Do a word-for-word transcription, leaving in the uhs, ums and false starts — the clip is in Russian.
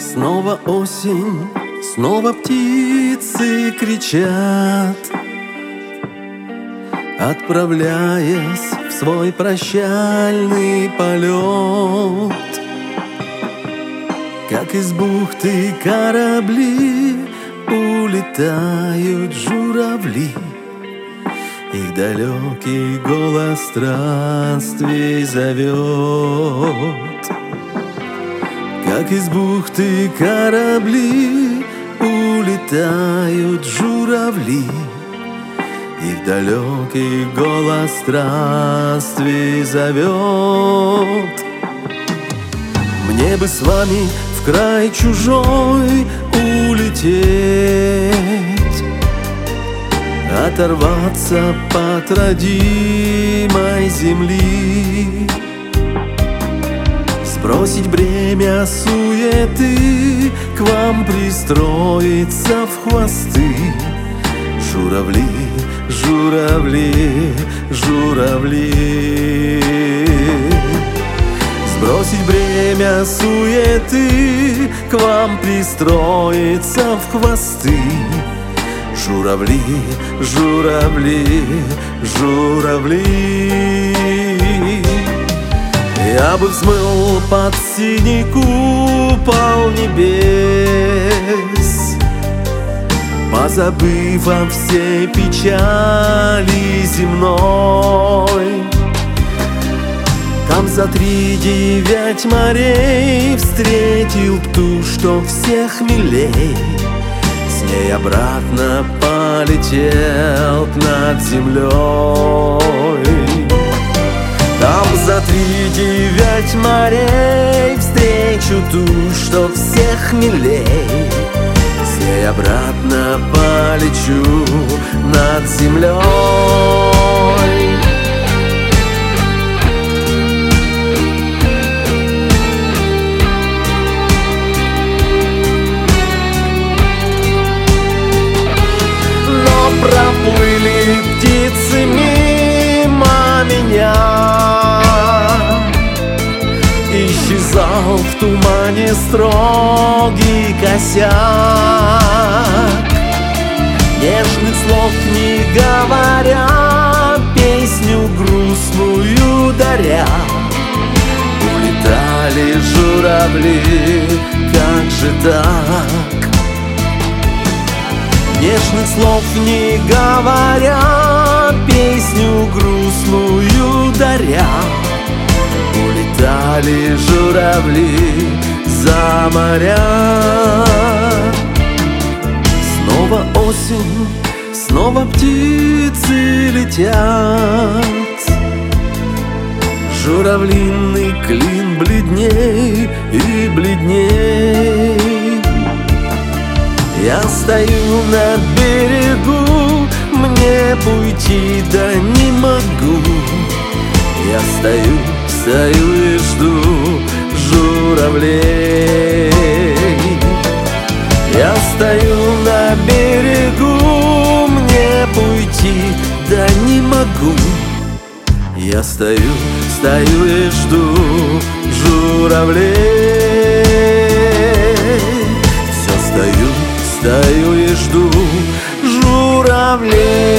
Снова осень, снова птицы кричат, отправляясь в свой прощальный полет. Как из бухты корабли улетают журавли, их далекий голос странствий зовет. Как из бухты корабли улетают журавли, их далекий голос странствий зовет. Мне бы с вами в край чужой улететь, оторваться от родимой земли, сбросить бремя суеты, к вам пристроиться в хвосты. Журавли, журавли, журавли. Сбросить бремя суеты, к вам пристроиться в хвосты. Журавли, журавли, журавли. Я бы взмыл под синий купол небес, позабыв о всей печали земной. Там за три девять морей встретил ту, что всех милей, с ней обратно полетел над землей. Там за три девять морей встречу ту, что всех милей, с ней обратно полечу над землей. Проплыли птицы мимо меня, исчезал в тумане строгий косяк. Нежных слов не говоря, песню грустную даря, улетали журавли, как же так? Нежных слов не говоря, песню грустную даря, улетали журавли за моря. Снова осень, снова птицы летят, журавлиный клин бледней и бледней. Я стою на берегу, мне уйти да не могу. Я стою, стою и жду журавлей. Я стою на берегу, мне уйти да не могу. Я стою, стою и жду журавлей. Все стою, стою и жду журавлей.